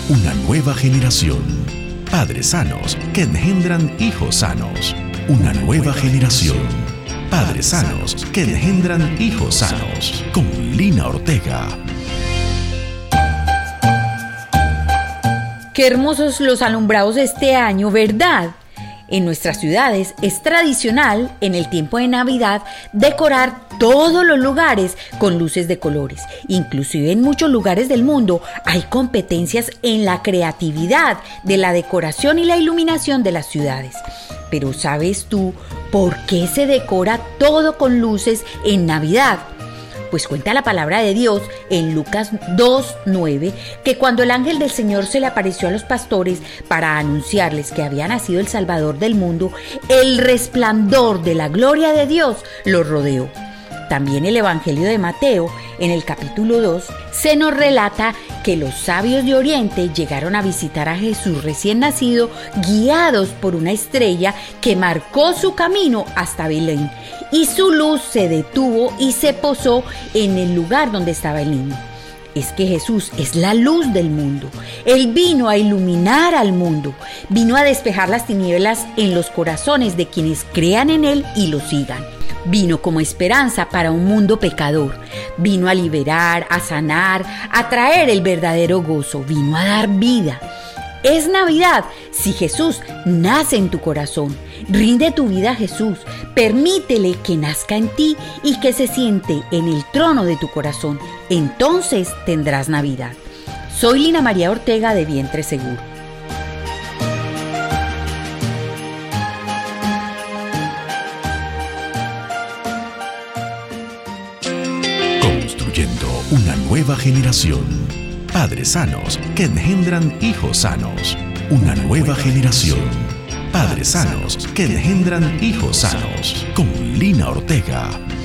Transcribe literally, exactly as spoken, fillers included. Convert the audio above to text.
Una nueva generación. Padres sanos que engendran hijos sanos. Una nueva generación. Padres sanos que engendran hijos sanos. Con Lina Ortega. Qué hermosos los alumbrados este año, ¿verdad? En nuestras ciudades es tradicional, en el tiempo de Navidad, decorar todos los lugares con luces de colores. Inclusive en muchos lugares del mundo hay competencias en la creatividad de la decoración y la iluminación de las ciudades. Pero ¿sabes tú por qué se decora todo con luces en Navidad? Pues cuenta la palabra de Dios en Lucas dos nueve que cuando el ángel del Señor se le apareció a los pastores para anunciarles que había nacido el Salvador del mundo, el resplandor de la gloria de Dios los rodeó. También el Evangelio de Mateo, en el capítulo dos, se nos relata que los sabios de Oriente llegaron a visitar a Jesús recién nacido, guiados por una estrella que marcó su camino hasta Belén, y su luz se detuvo y se posó en el lugar donde estaba el niño. Es que Jesús es la luz del mundo. Él vino a iluminar al mundo, vino a despejar las tinieblas en los corazones de quienes crean en Él y lo sigan. Vino como esperanza para un mundo pecador. Vino a liberar, a sanar, a traer el verdadero gozo. Vino a dar vida. Es Navidad si Jesús nace en tu corazón. Rinde tu vida a Jesús. Permítele que nazca en ti y que se siente en el trono de tu corazón. Entonces tendrás Navidad. Soy Lina María Ortega de Vientre Seguro. Construyendo una nueva generación. Padres sanos que engendran hijos sanos. Una nueva generación. Padres sanos que engendran hijos sanos. Con Lina Ortega.